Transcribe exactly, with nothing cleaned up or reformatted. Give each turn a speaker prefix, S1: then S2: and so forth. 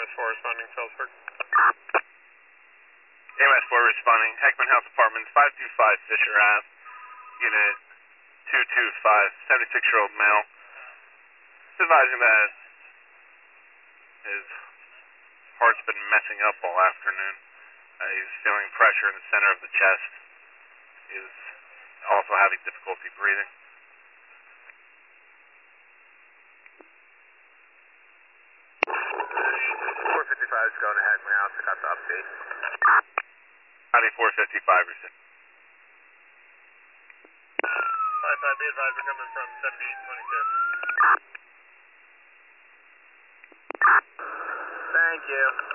S1: S four responding, Salzburg.
S2: A M S four responding, Heckman House Apartments, five two five Fisher Ave, unit two two five, seventy-six-year-old male. Just advising that his heart's been messing up all afternoon. Uh, he's feeling pressure in the center of the chest. He's also having difficulty breathing.
S3: four fifty-five is going to Heckman House. I got the update.
S2: ninety-four fifty-five, receive.
S1: five five, be advised, we're coming from seventy twenty-two.
S3: Thank you.